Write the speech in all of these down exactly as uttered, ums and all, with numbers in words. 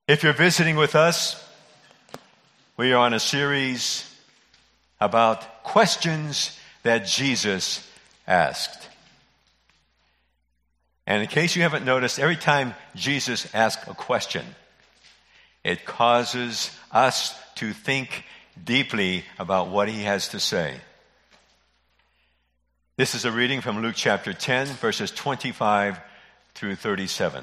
If you're visiting with us, we are on a series about questions that Jesus asked. And in case you haven't noticed, every time Jesus asks a question, it causes us to think deeply about what he has to say. This is a reading from Luke chapter ten, verses twenty-five through thirty-seven.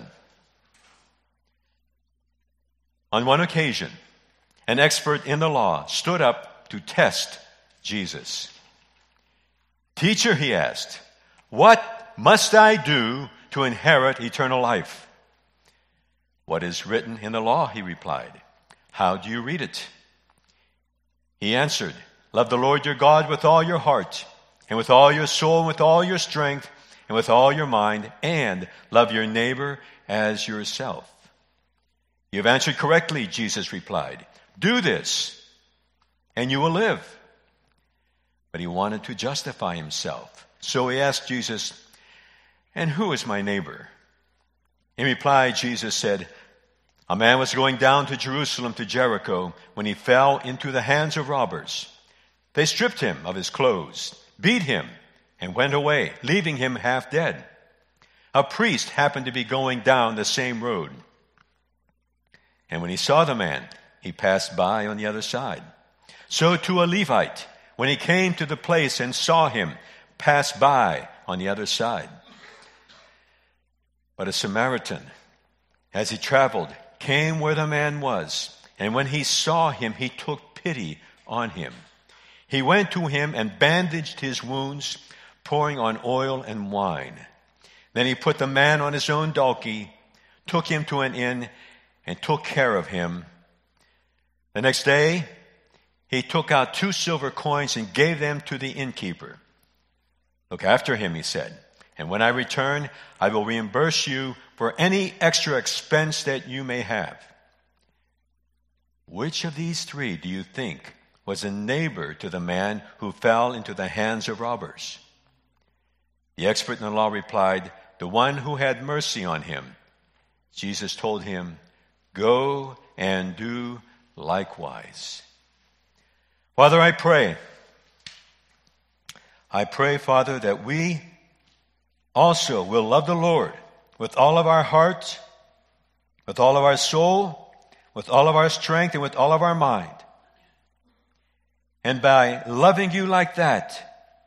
On one occasion, an expert in the law stood up to test Jesus. "Teacher," he asked, "what must I do to inherit eternal life?" "What is written in the law?" he replied. "How do you read it?" He answered, "Love the Lord your God with all your heart, and with all your soul, and with all your strength, and with all your mind, and love your neighbor as yourself." "You have answered correctly," Jesus replied. "Do this, and you will live." But he wanted to justify himself. So he asked Jesus, "And who is my neighbor?" In reply, Jesus said, "A man was going down to Jerusalem to Jericho when he fell into the hands of robbers. They stripped him of his clothes, beat him, and went away, leaving him half dead. A priest happened to be going down the same road. And when he saw the man, he passed by on the other side. So too a Levite, when he came to the place and saw him, passed by on the other side. But a Samaritan, as he traveled, came where the man was, and when he saw him, he took pity on him. He went to him and bandaged his wounds, pouring on oil and wine. Then he put the man on his own donkey, took him to an inn, and took care of him. The next day, he took out two silver coins and gave them to the innkeeper. 'Look after him,' he said, 'and when I return, I will reimburse you for any extra expense that you may have.' Which of these three do you think was a neighbor to the man who fell into the hands of robbers?" The expert in the law replied, "The one who had mercy on him." Jesus told him, "Go and do likewise." Father, I pray. I pray, Father, that we also will love the Lord with all of our heart, with all of our soul, with all of our strength, and with all of our mind. And by loving you like that,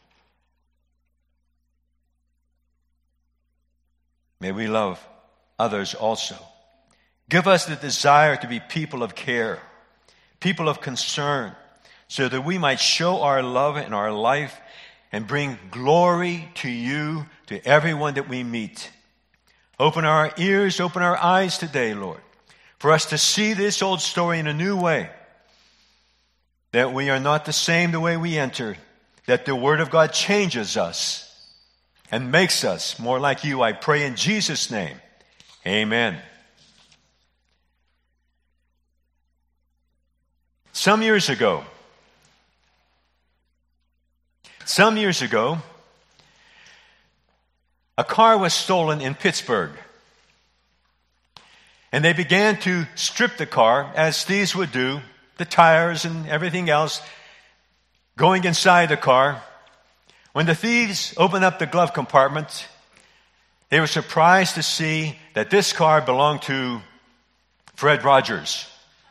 may we love others also. Give us the desire to be people of care, people of concern, so that we might show our love and our life and bring glory to you, to everyone that we meet. Open our ears, open our eyes today, Lord, for us to see this old story in a new way, that we are not the same the way we entered, that the Word of God changes us and makes us more like you. I pray in Jesus' name. Amen. Some years ago, some years ago, a car was stolen in Pittsburgh. And they began to strip the car, as thieves would do, the tires and everything else, going inside the car. When the thieves opened up the glove compartment, they were surprised to see that this car belonged to Fred Rogers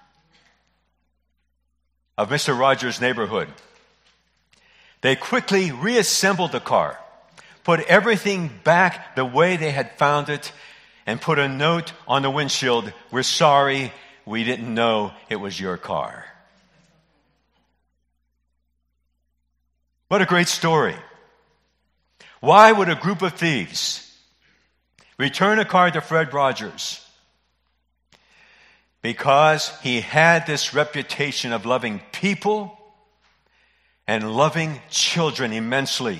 of Mister Rogers' neighborhood. They quickly reassembled the car, put everything back the way they had found it, and put a note on the windshield, "We're sorry, we didn't know it was your car." What a great story. Why would a group of thieves return a car to Fred Rogers? Because he had this reputation of loving people and loving children immensely,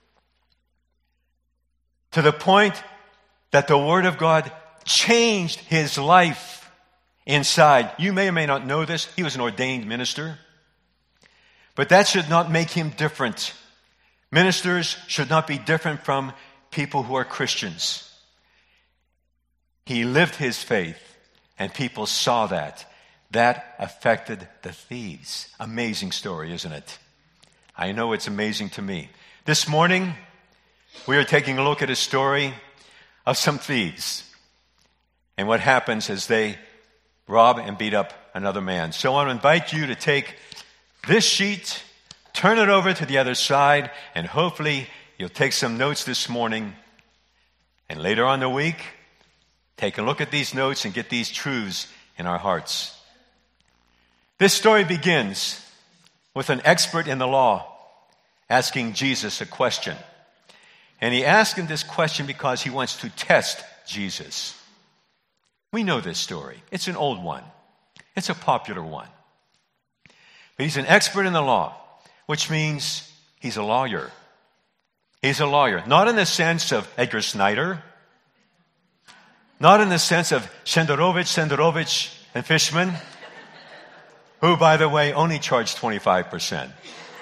to the point that the Word of God changed his life inside. You may or may not know this. He was an ordained minister. But that should not make him different. Ministers should not be different from people who are Christians. He lived his faith And people saw that. That affected the thieves. Amazing story, isn't it? I know it's amazing to me. This morning, we are taking a look at a story of some thieves and what happens as they rob and beat up another man. So I want to invite you to take this sheet, turn it over to the other side, and hopefully you'll take some notes this morning. And later on in the week, take a look at these notes and get these truths in our hearts. This story begins with an expert in the law asking Jesus a question. And he asked him this question because he wants to test Jesus. We know this story. It's an old one. It's a popular one. But he's an expert in the law, which means he's a lawyer. He's a lawyer. Not in the sense of Edgar Snyder. Not in the sense of Shenderovich, Senderovich, and Fishman, who, by the way, only charged twenty-five percent.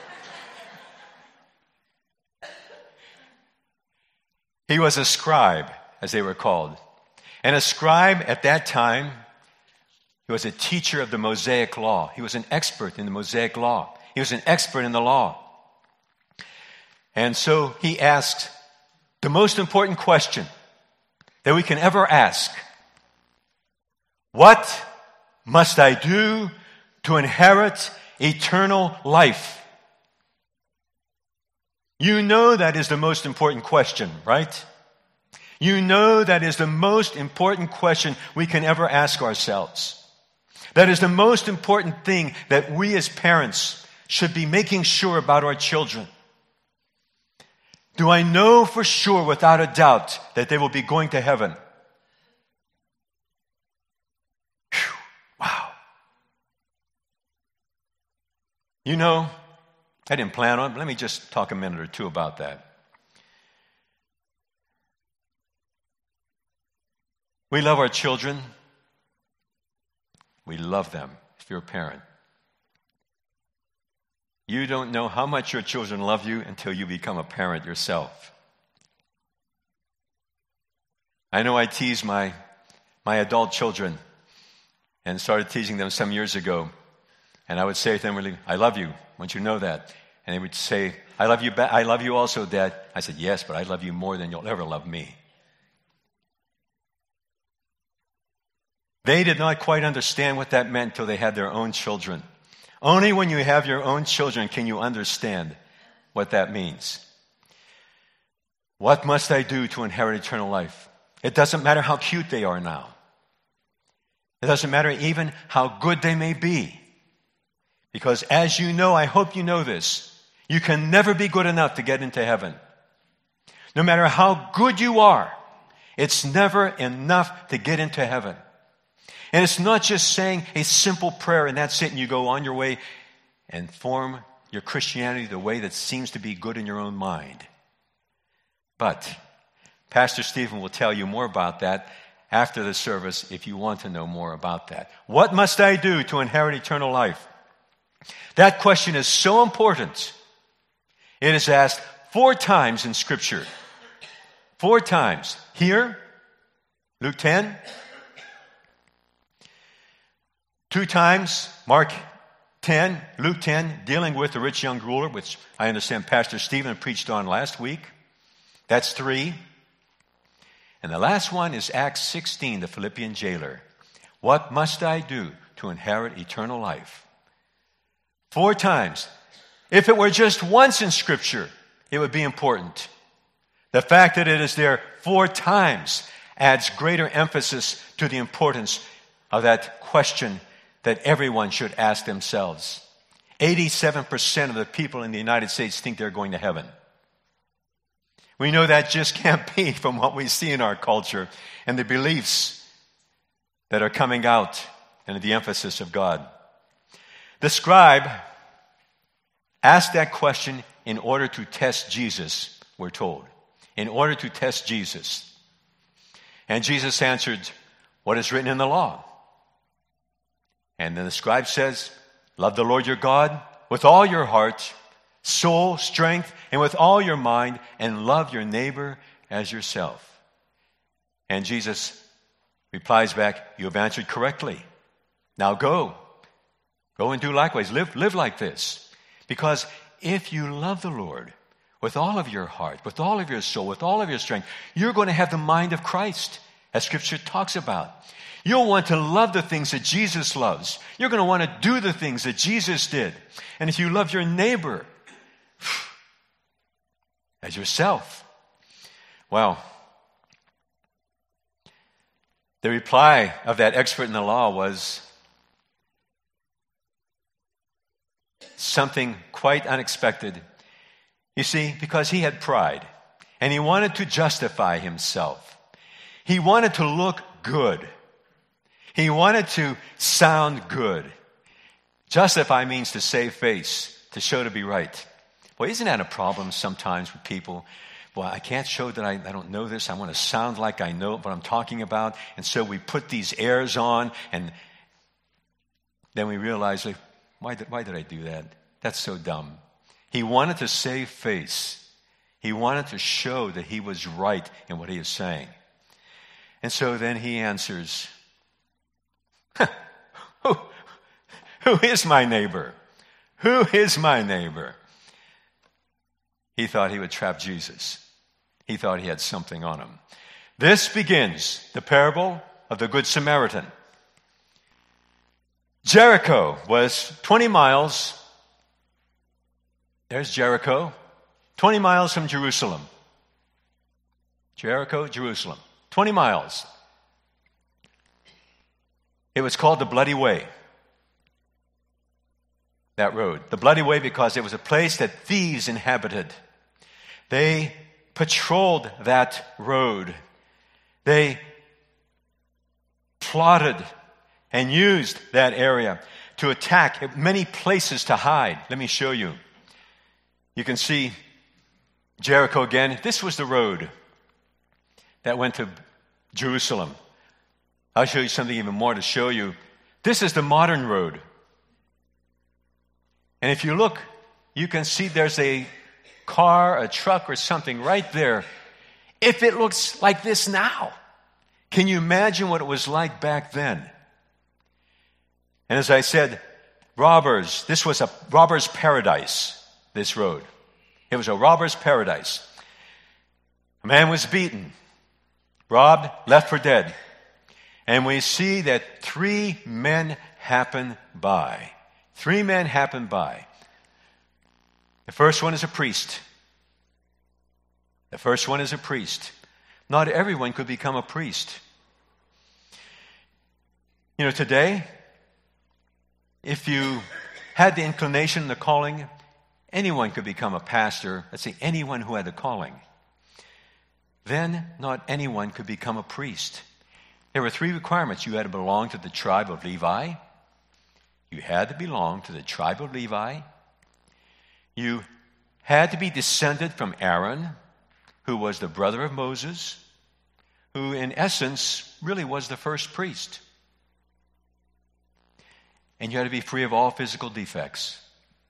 He was a scribe, as they were called. And a scribe at that time, he was a teacher of the Mosaic law. He was an expert in the Mosaic law. He was an expert in the law. And so he asked the most important question that we can ever ask. What must I do to inherit eternal life? You know that is the most important question, right? You know that is the most important question we can ever ask ourselves. That is the most important thing that we as parents should be making sure about our children. Do I know for sure, without a doubt, that they will be going to heaven? Whew, wow. You know, I didn't plan on it, but let me just talk a minute or two about that. We love our children. We love them, if you're a parent. You don't know how much your children love you until you become a parent yourself. I know I tease my, my adult children and started teasing them some years ago. And I would say to them, really, I love you. I want you to know that. And they would say, I love you, ba- I love you also, Dad. I said, yes, but I love you more than you'll ever love me. They did not quite understand what that meant until they had their own children. Only when you have your own children can you understand what that means. What must I do to inherit eternal life? It doesn't matter how cute they are now. It doesn't matter even how good they may be. Because as you know, I hope you know this, you can never be good enough to get into heaven. No matter how good you are, it's never enough to get into heaven. And it's not just saying a simple prayer and that's it, and you go on your way and form your Christianity the way that seems to be good in your own mind. But Pastor Stephen will tell you more about that after the service if you want to know more about that. What must I do to inherit eternal life? That question is so important. It is asked four times in Scripture. Four times. Here, Luke ten. Two times, Mark ten, Luke ten, dealing with the rich young ruler, which I understand Pastor Stephen preached on last week. That's three. And the last one is Acts sixteen, the Philippian jailer. What must I do to inherit eternal life? Four times. If it were just once in Scripture, it would be important. The fact that it is there four times adds greater emphasis to the importance of that question that everyone should ask themselves. eighty-seven percent of the people in the United States think they're going to heaven. We know that just can't be from what we see in our culture and the beliefs that are coming out and the emphasis of God. The scribe asked that question in order to test Jesus, we're told. In order to test Jesus. And Jesus answered, what is written in the law? And then the scribe says, love the Lord your God with all your heart, soul, strength, and with all your mind, and love your neighbor as yourself. And Jesus replies back, you have answered correctly. Now go. Go and do likewise. Live, live like this. Because if you love the Lord with all of your heart, with all of your soul, with all of your strength, you're going to have the mind of Christ, as Scripture talks about. You'll want to love the things that Jesus loves. You're going to want to do the things that Jesus did. And if you love your neighbor as yourself, well, the reply of that expert in the law was something quite unexpected. You see, because he had pride, and he wanted to justify himself. He wanted to look good. He wanted to sound good. Justify means to save face, to show to be right. Well, isn't that a problem sometimes with people? Well, I can't show that I, I don't know this. I want to sound like I know what I'm talking about. And so we put these airs on, and then we realize, like, why did, why did I do that? That's so dumb. He wanted to save face. He wanted to show that he was right in what he is saying. And so then he answers, who, who is my neighbor? Who is my neighbor? He thought he would trap Jesus. He thought he had something on him. This begins the parable of the Good Samaritan. Jericho was twenty miles. There's Jericho, twenty miles from Jerusalem. Jericho, Jerusalem, twenty miles. It was called the Bloody Way. That road. The Bloody Way because it was a place that thieves inhabited. They patrolled that road. They plotted and used that area to attack, many places to hide. Let me show you. You can see Jericho again. This was the road that went to Jerusalem. I'll show you something even more to show you. This is the modern road. And if you look, you can see there's a car, a truck, or something right there. If it looks like this now, can you imagine what it was like back then? And as I said, robbers, this was a robber's paradise, this road. It was a robber's paradise. A man was beaten, robbed, left for dead. And we see that three men happen by. Three men happen by. The first one is a priest. The first one is a priest. Not everyone could become a priest. You know, today, if you had the inclination, the calling, anyone could become a pastor. Let's say anyone who had a calling. Then not anyone could become a priest. There were three requirements. You had to belong to the tribe of Levi. You had to belong to the tribe of Levi. You had to be descended from Aaron, who was the brother of Moses, who in essence really was the first priest. And you had to be free of all physical defects.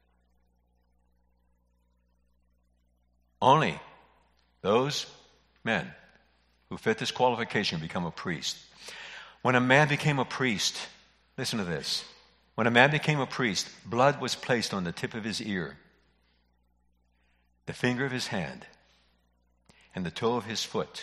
Only those men who fit this qualification become a priest. When a man became a priest, listen to this. When a man became a priest, blood was placed on the tip of his ear, the finger of his hand, and the toe of his foot.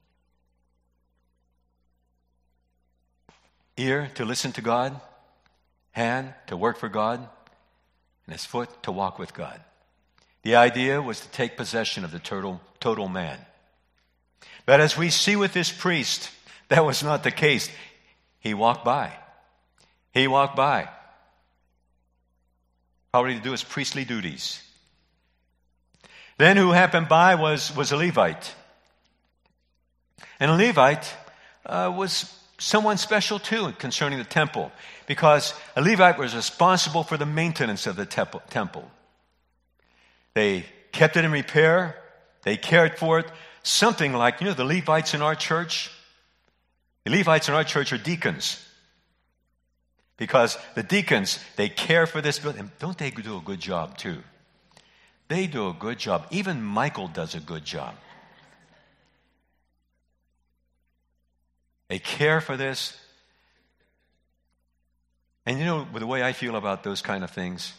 Ear to listen to God, hand to work for God, and his foot to walk with God. The idea was to take possession of the total, total man. But as we see with this priest, that was not the case. He walked by. He walked by. Probably to do his priestly duties. Then who happened by was, was a Levite. And a Levite uh, was someone special too concerning the temple, because a Levite was responsible for the maintenance of the temple. temple. They kept it in repair. They cared for it. Something like, you know, the Levites in our church. The Levites in our church are deacons. Because the deacons, they care for this building. Don't they do a good job too? They do a good job. Even Michael does a good job. They care for this. And you know the way I feel about those kind of things?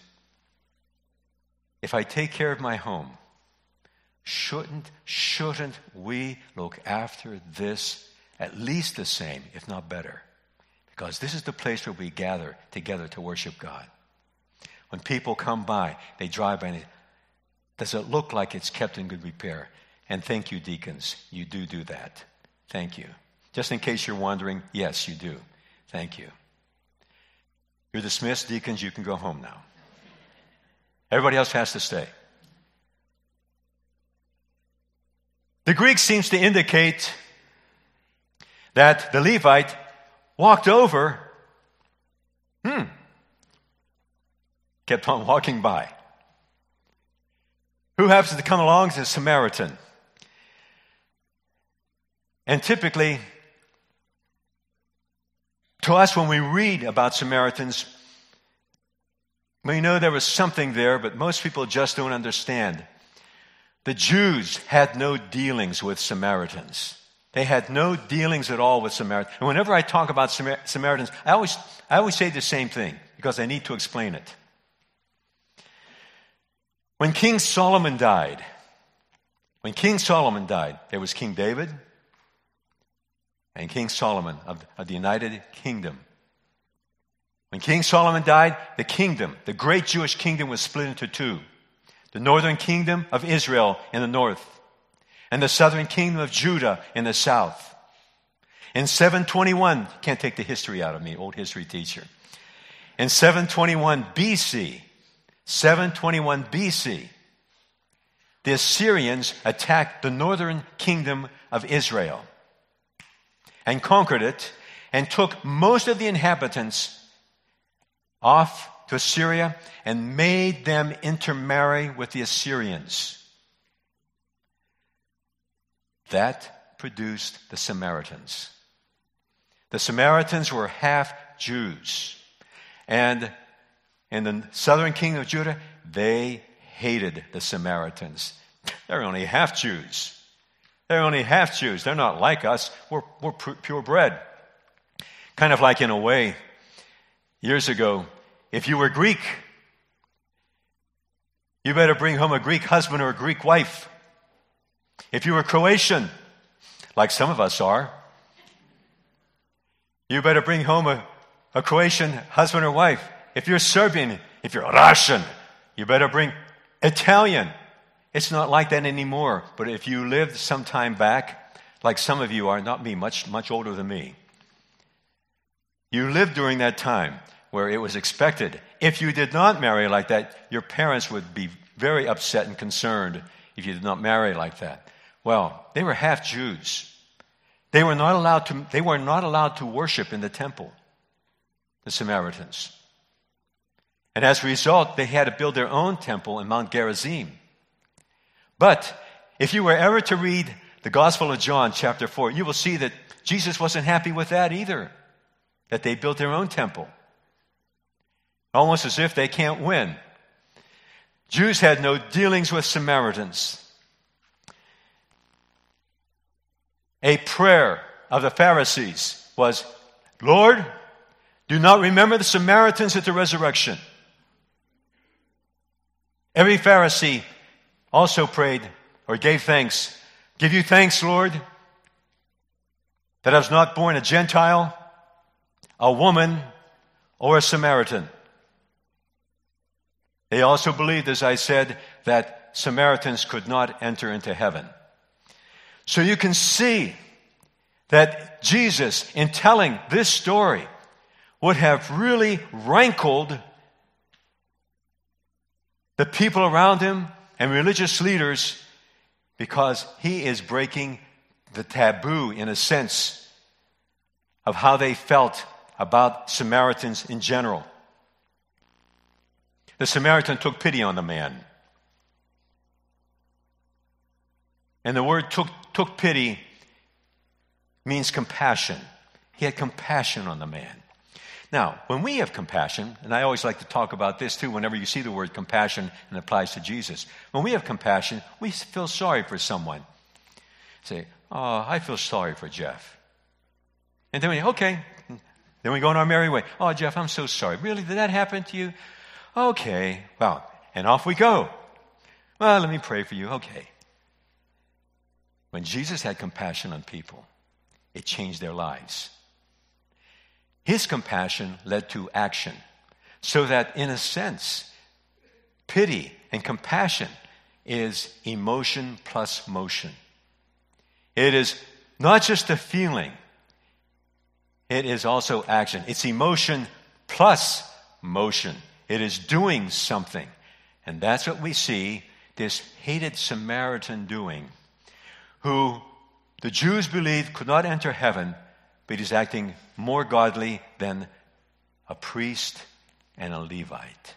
If I take care of my home, shouldn't, shouldn't we look after this at least the same, if not better? Because this is the place where we gather together to worship God. When people come by, they drive by, and it, does it look like it's kept in good repair? And thank you, deacons. You do do that. Thank you. Just in case you're wondering, yes, you do. Thank you. You're dismissed, deacons. You can go home now. Everybody else has to stay. The Greek seems to indicate that the Levite walked over, hmm, kept on walking by. Who happens to come along is a Samaritan. And typically, to us, when we read about Samaritans, we know there was something there, but most people just don't understand. The Jews had no dealings with Samaritans. They had no dealings at all with Samaritans. And whenever I talk about Samar- Samaritans, I always, I always say the same thing, because I need to explain it. When King Solomon died, when King Solomon died, there was King David and King Solomon of, of the United Kingdom. When King Solomon died, the kingdom, the great Jewish kingdom, was split into two. The northern kingdom of Israel in the north, and the southern kingdom of Judah in the south. In seven twenty-one, can't take the history out of me, old history teacher. In seven twenty-one B C, seven twenty-one B C, the Assyrians attacked the northern kingdom of Israel and conquered it and took most of the inhabitants off to Assyria and made them intermarry with the Assyrians. That produced the Samaritans. The Samaritans were half Jews. And in the southern kingdom of Judah, they hated the Samaritans. They're only half Jews. They're only half Jews. They're not like us. We're, we're purebred. Kind of like, in a way, years ago, if you were Greek, you better bring home a Greek husband or a Greek wife. If you were Croatian, like some of us are, you better bring home a, a Croatian husband or wife. If you're Serbian, if you're Russian, you better bring Italian. It's not like that anymore. But if you lived some time back, like some of you are, not me, much, much older than me, you lived during that time where it was expected. If you did not marry like that, your parents would be very upset and concerned if you did not marry like that. Well, they were half Jews. They were not allowed to, they were not allowed to worship in the temple, the Samaritans. And as a result, they had to build their own temple in Mount Gerizim. But if you were ever to read the Gospel of John, chapter four, you will see that Jesus wasn't happy with that either, that they built their own temple. Almost as if they can't win. Jews had no dealings with Samaritans. A prayer of the Pharisees was, Lord, do not remember the Samaritans at the resurrection. Every Pharisee also prayed or gave thanks. Give you thanks, Lord, that I was not born a Gentile, a woman, or a Samaritan. They also believed, as I said, that Samaritans could not enter into heaven. So you can see that Jesus, in telling this story, would have really rankled the people around him and religious leaders, because he is breaking the taboo, in a sense, of how they felt about Samaritans in general. The Samaritan took pity on the man. And the word took, took pity means compassion. He had compassion on the man. Now, when we have compassion, and I always like to talk about this too whenever you see the word compassion and it applies to Jesus. When we have compassion, we feel sorry for someone. Say, oh, I feel sorry for Jeff. And then we, okay. Then we go on our merry way. Oh, Jeff, I'm so sorry. Really? Did that happen to you? Okay. Well, and off we go. Well, let me pray for you. Okay. When Jesus had compassion on people, it changed their lives. His compassion led to action. So that, in a sense, pity and compassion is emotion plus motion. It is not just a feeling. It is also action. It's emotion plus motion. It is doing something. And that's what we see this hated Samaritan doing, who the Jews believed could not enter heaven, but is acting more godly than a priest and a Levite.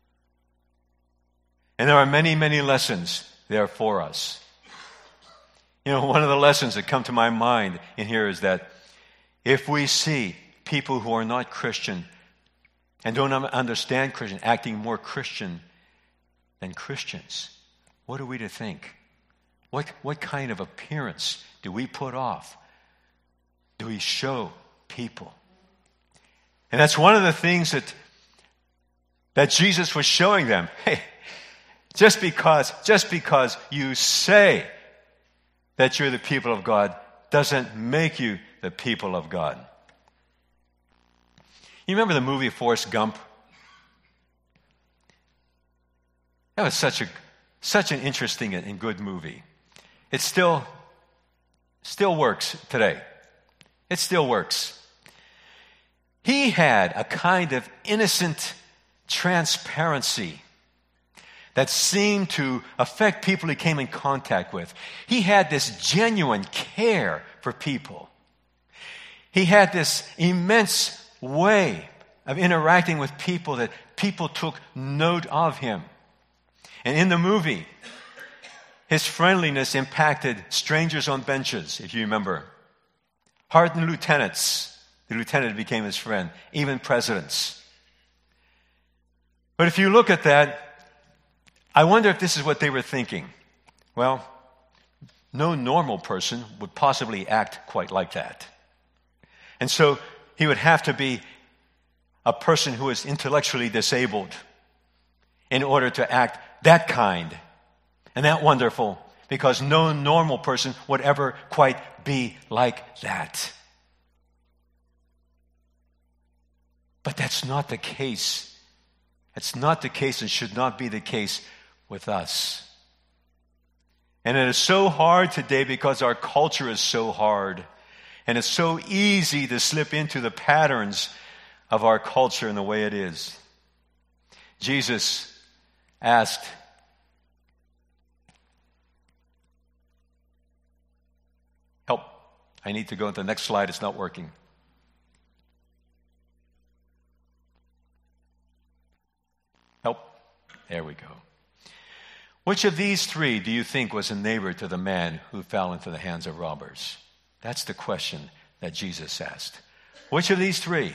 And there are many, many lessons there for us. You know, one of the lessons that come to my mind in here is that if we see people who are not Christian and don't understand Christian acting more Christian than Christians, what are we to think? What, what kind of appearance do we put off? Do we show people? And that's one of the things that, that Jesus was showing them. Hey, just because, just because you say that you're the people of God doesn't make you the people of God. You remember the movie Forrest Gump? That was such a such an interesting and good movie. It still still works today. It still works. He had a kind of innocent transparency that seemed to affect people he came in contact with. He had this genuine care for people. He had this immense way of interacting with people that people took note of him. And in the movie, his friendliness impacted strangers on benches, if you remember. Hardened lieutenants. The lieutenant became his friend. Even presidents. But if you look at that, I wonder if this is what they were thinking. Well, no normal person would possibly act quite like that. And so he would have to be a person who is intellectually disabled in order to act that kind and that wonderful, because no normal person would ever quite be like that. But that's not the case. It's not the case and should not be the case with us. And it is so hard today because our culture is so hard. And it's so easy to slip into the patterns of our culture and the way it is. Jesus asked, help, I need to go to the next slide, it's not working. Help, there we go. Which of these three do you think was a neighbor to the man who fell into the hands of robbers? That's the question that Jesus asked. Which of these three?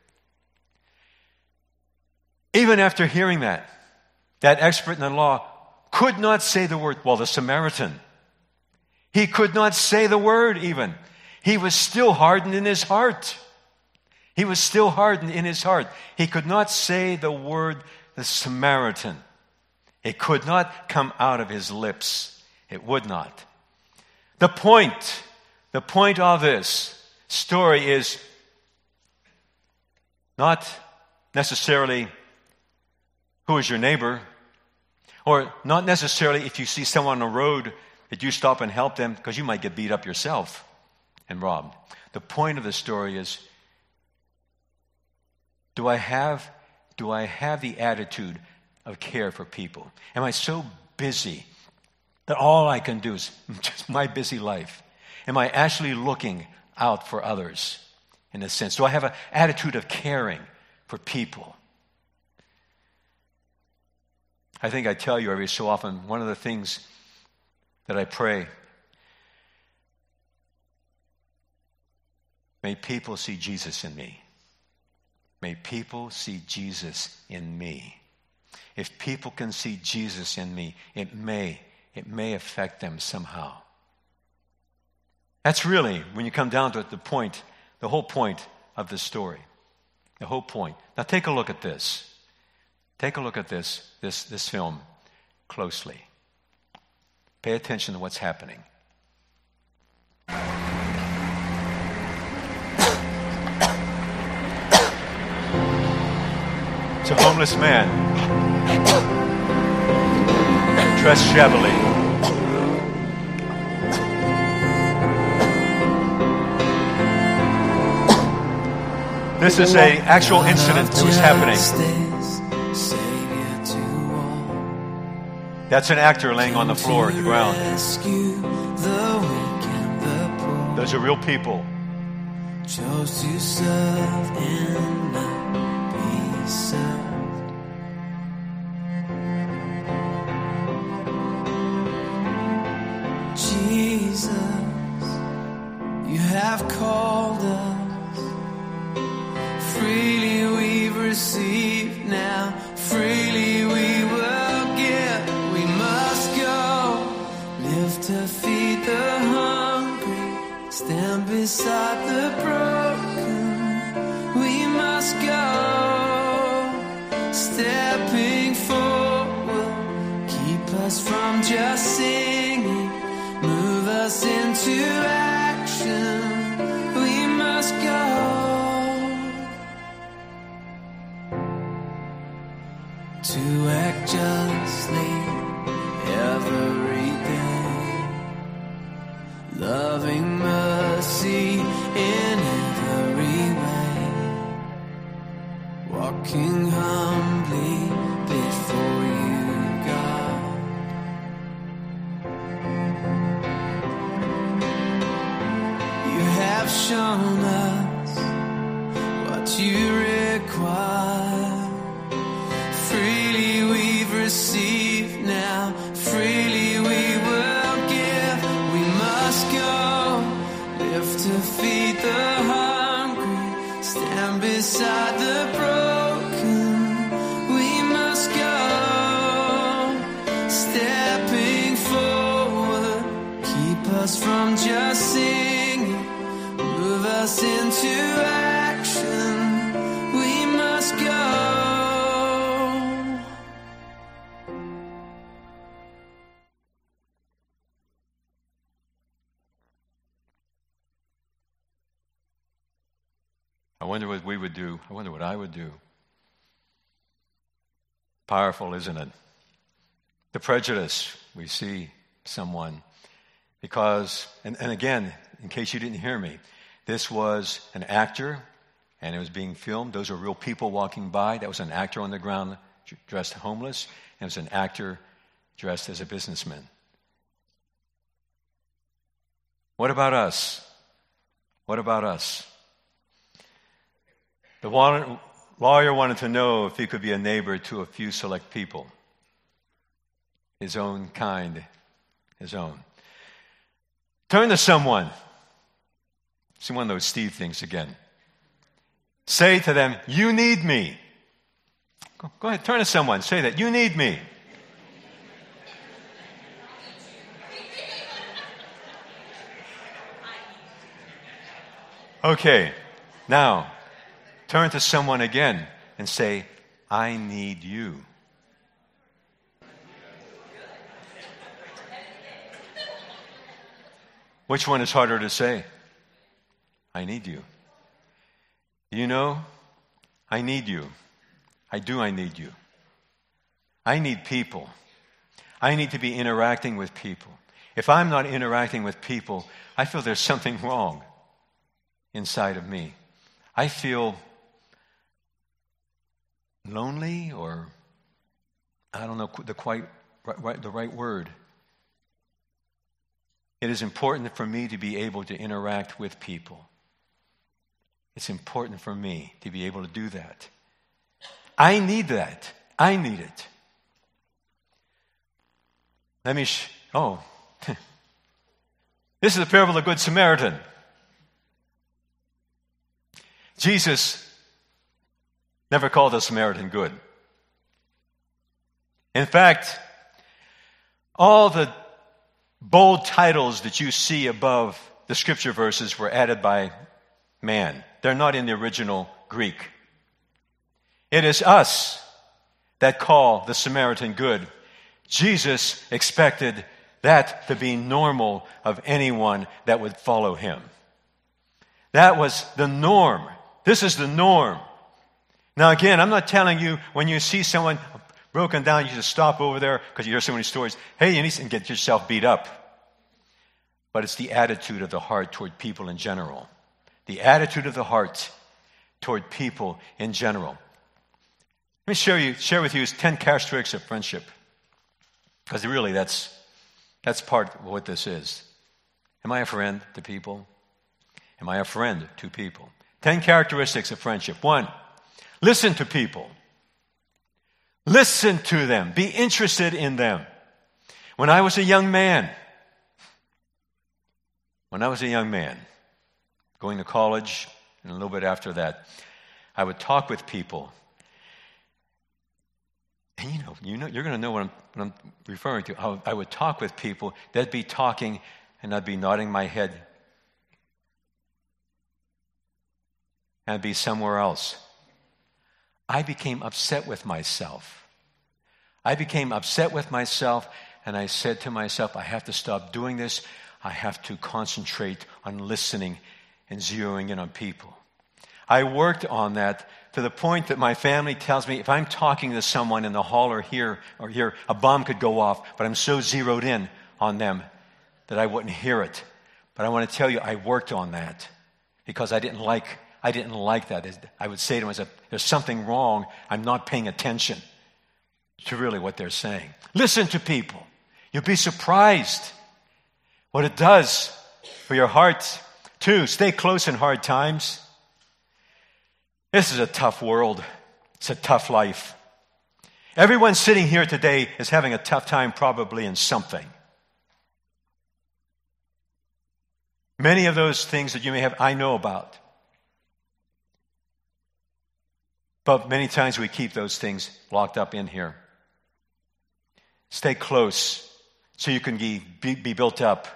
Even after hearing that, that expert in the law could not say the word. Well, the Samaritan, he could not say the word even. He was still hardened in his heart. He was still hardened in his heart. He could not say the word, the Samaritan. It could not come out of his lips. It would not. The point, the point of this story is not necessarily who is your neighbor, or not necessarily if you see someone on the road that you stop and help them, because you might get beat up yourself and robbed. The point of the story is, do I have, do I have the attitude of care for people? Am I so busy that all I can do is just my busy life? Am I actually looking out for others in a sense? Do I have an attitude of caring for people? I think I tell you every so often, one of the things that I pray, may people see Jesus in me. May people see Jesus in me. If people can see Jesus in me, it may, it may affect them somehow. That's really, when you come down to it, the point the whole point of the story. The whole point. Now take a look at this. Take a look at this, this, this film closely. Pay attention to what's happening. It's a homeless man, dressed shabbily. This is an actual incident that was happening. That's an actor laying on the floor at the ground. Those are real people. Chose to serve and not be served. Jesus, you have called us. Freely we've received, now freely we will give. We must go, live to feed the hungry, stand beside the broken. We must go, stepping forward, keep us from just singing, move us into action. We must go to act justly every day, loving mercy in every way, walking humbly before you, God. You have shown us what you require. Freely we've received, now freely we will give. We must go, live to feed the hungry, stand beside the broken. We must go, stepping forward, keep us from just singing, move us into action. We must go. I wonder what we would do. I wonder what I would do. Powerful, isn't it? The prejudice. We see someone because, and, and again, in case you didn't hear me, this was an actor and it was being filmed. Those are real people walking by. That was an actor on the ground dressed homeless. And it was an actor dressed as a businessman. What about us? What about us? The lawyer wanted to know if he could be a neighbor to a few select people. His own kind, his own. Turn to someone. See one of those Steve things again. Say to them, you need me. Go, go ahead, turn to someone. Say that, you need me. Okay, now, turn to someone again and say, I need you. Which one is harder to say? I need you. You know, I need you. I do, I need you. I need people. I need to be interacting with people. If I'm not interacting with people, I feel there's something wrong inside of me. I feel lonely, or I don't know the quite right, right, the right word. It is important for me to be able to interact with people. It's important for me to be able to do that. I need that. I need it. Let me, sh- oh. This is the parable of the Good Samaritan. Jesus never called the Samaritan good. In fact, all the bold titles that you see above the scripture verses were added by man. They're not in the original Greek. It is us that call the Samaritan good. Jesus expected that to be normal of anyone that would follow him. That was the norm. This is the norm. Now again, I'm not telling you when you see someone broken down, you should stop over there because you hear so many stories. Hey, you need to get yourself beat up. But it's the attitude of the heart toward people in general. The attitude of the heart toward people in general. Let me share, you, share with you ten characteristics of friendship. Because really, that's, that's part of what this is. Am I a friend to people? Am I a friend to people? Ten characteristics of friendship. One, listen to people. Listen to them. Be interested in them. When I was a young man, when I was a young man, going to college, and a little bit after that, I would talk with people. And you know, you know, you're going to know what I'm, what I'm referring to. I, I would talk with people. They'd be talking, and I'd be nodding my head. And I'd be somewhere else. I became upset with myself. I became upset with myself, and I said to myself, I have to stop doing this. I have to concentrate on listening and zeroing in on people. I worked on that to the point that my family tells me if I'm talking to someone in the hall or here or here, a bomb could go off, but I'm so zeroed in on them that I wouldn't hear it. But I want to tell you, I worked on that because I didn't like I didn't like that. I would say to myself, there's something wrong. I'm not paying attention to really what they're saying. Listen to people. You'll be surprised what it does for your heart. Two, stay close in hard times. This is a tough world. It's a tough life. Everyone sitting here today is having a tough time probably in something. Many of those things that you may have, I know about. But many times we keep those things locked up in here. Stay close so you can be, be, be built up.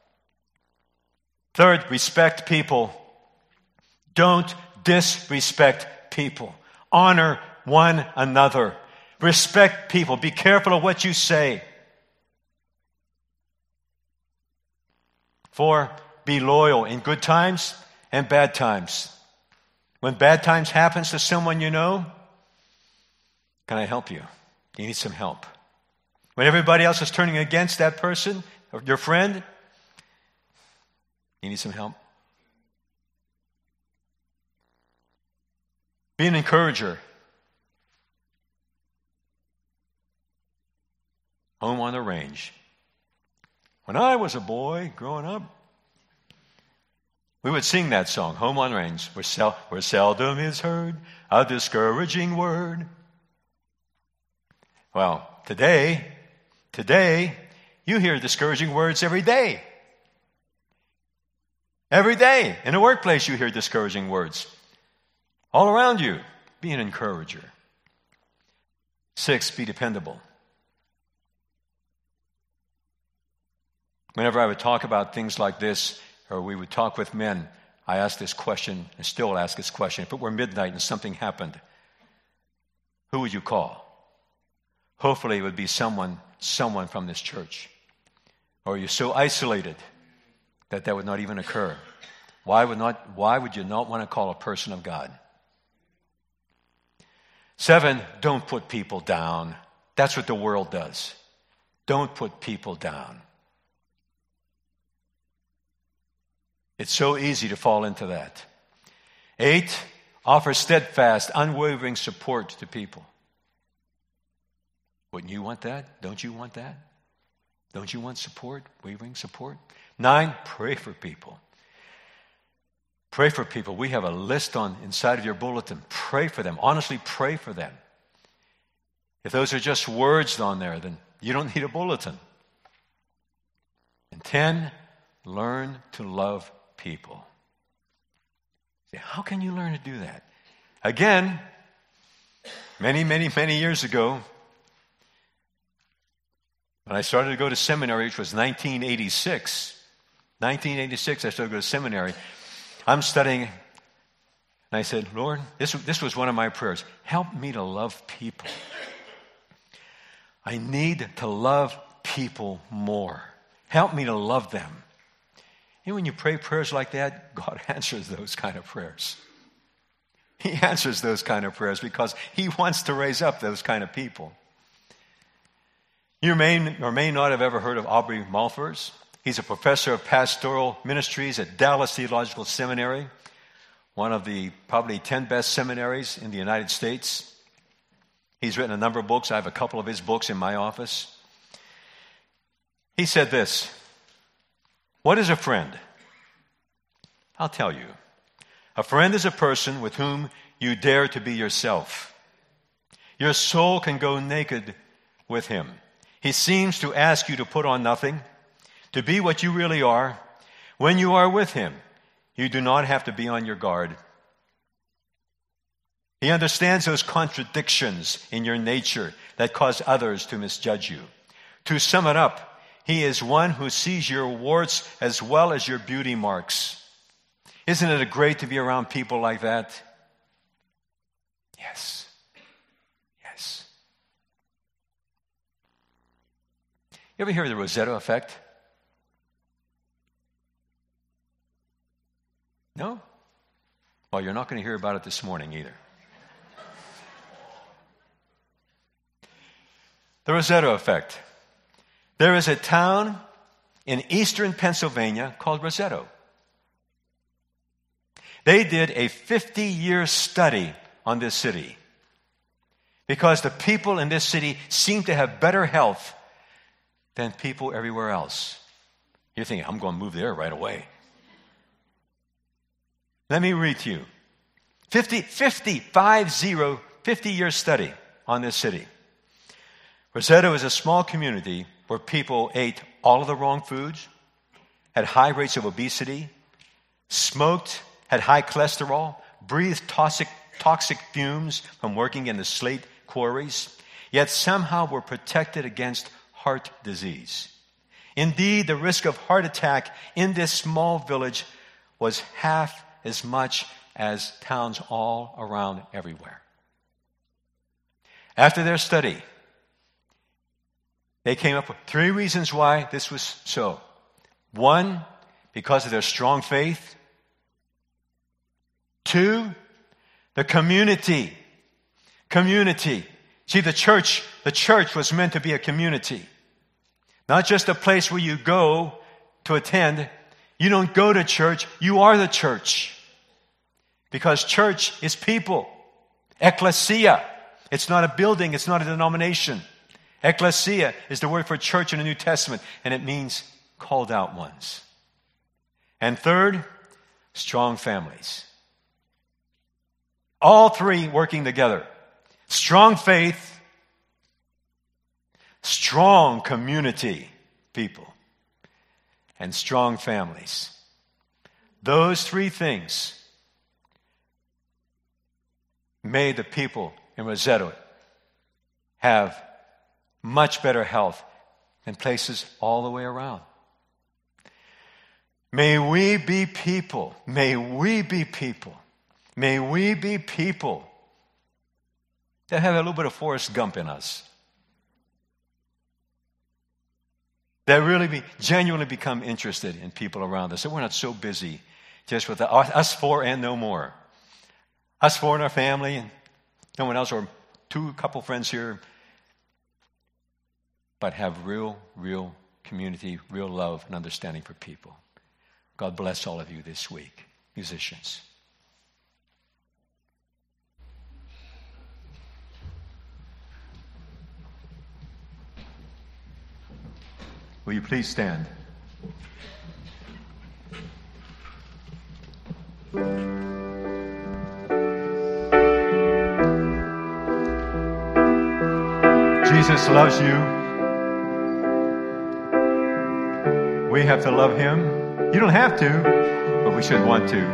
Third, respect people. Don't disrespect people. Honor one another. Respect people. Be careful of what you say. Four, be loyal in good times and bad times. When bad times happens to someone you know, can I help you? You need some help. When everybody else is turning against that person, or your friend, you need some help. Be an encourager. Home on the range. When I was a boy growing up, we would sing that song, Home on the Range, where, sel- where seldom is heard a discouraging word. Well, today, today, you hear discouraging words every day. Every day. In the workplace, you hear discouraging words. All around you, be an encourager. Six, be dependable. Whenever I would talk about things like this, or we would talk with men, I ask this question, and still ask this question. If it were midnight and something happened, who would you call? Hopefully it would be someone, someone from this church. Or you're so isolated that that would not even occur. Why would not? Why would you not want to call a person of God? Seven, don't put people down. That's what the world does. Don't put people down. It's so easy to fall into that. Eight, offer steadfast, unwavering support to people. Wouldn't you want that? Don't you want that? Don't you want support, wavering support? Nine, pray for people. Pray for people. We have a list on inside of your bulletin. Pray for them. Honestly, pray for them. If those are just words on there, then you don't need a bulletin. And ten, learn to love people. How can you learn to do that? Again, many, many, many years ago, when I started to go to seminary, which was nineteen eighty-six, nineteen eighty-six, I started to go to seminary. I'm studying And I said, Lord, this, this was one of my prayers. Help me to love people. I need to love people more. Help me to love them. You know, when you pray prayers like that, God answers those kind of prayers. He answers those kind of prayers because He wants to raise up those kind of people. You may or may not have ever heard of Aubrey Malphurs. He's a professor of pastoral ministries at Dallas Theological Seminary, one of the probably ten best seminaries in the United States. He's written a number of books. I have a couple of his books in my office. He said this, what is a friend? I'll tell you. A friend is a person with whom you dare to be yourself. Your soul can go naked with him. He seems to ask you to put on nothing, to be what you really are. When you are with him, you do not have to be on your guard. He understands those contradictions in your nature that cause others to misjudge you. To sum it up, he is one who sees your warts as well as your beauty marks. Isn't it great to be around people like that? Yes. Yes. You ever hear of the Rosetta effect? No? Well, you're not going to hear about it this morning either. The Rosetta effect. There is a town in eastern Pennsylvania called Roseto. They did a fifty-year study on this city because the people in this city seem to have better health than people everywhere else. You're thinking, I'm going to move there right away. Let me read to you. fifty, fifty, five, zero, fifty-year study on this city. Roseto is a small community where people ate all of the wrong foods, had high rates of obesity, smoked, had high cholesterol, breathed toxic, toxic fumes from working in the slate quarries, yet somehow were protected against heart disease. Indeed, the risk of heart attack in this small village was half as much as towns all around everywhere. After their study, they came up with three reasons why this was so. One, because of their strong faith. Two, the community. Community. See, the church, the church was meant to be a community. Not just a place where you go to attend. You don't go to church, you are the church. Because church is people. Ecclesia. It's not a building, it's not a denomination. Ecclesia is the word for church in the New Testament, and it means called out ones. And third, strong families. All three working together. Strong faith, strong community people, and strong families. Those three things made the people in Roseto have much better health than places all the way around. May we be people, may we be people, may we be people that have a little bit of Forrest Gump in us. That really be, genuinely become interested in people around us. That we're not so busy just with the, us four and no more. Us four and our family and no one else, or two, couple friends here. But have real, real community, real love and understanding for people. God bless all of you this week, musicians. Will you please stand? Jesus loves you. We have to love him. You don't have to, but we should want to.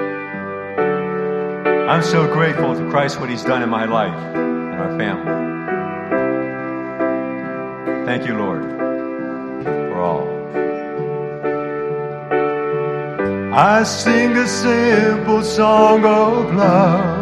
I'm so grateful to Christ, what he's done in my life and our family. Thank you, Lord, for all. I sing a simple song of love.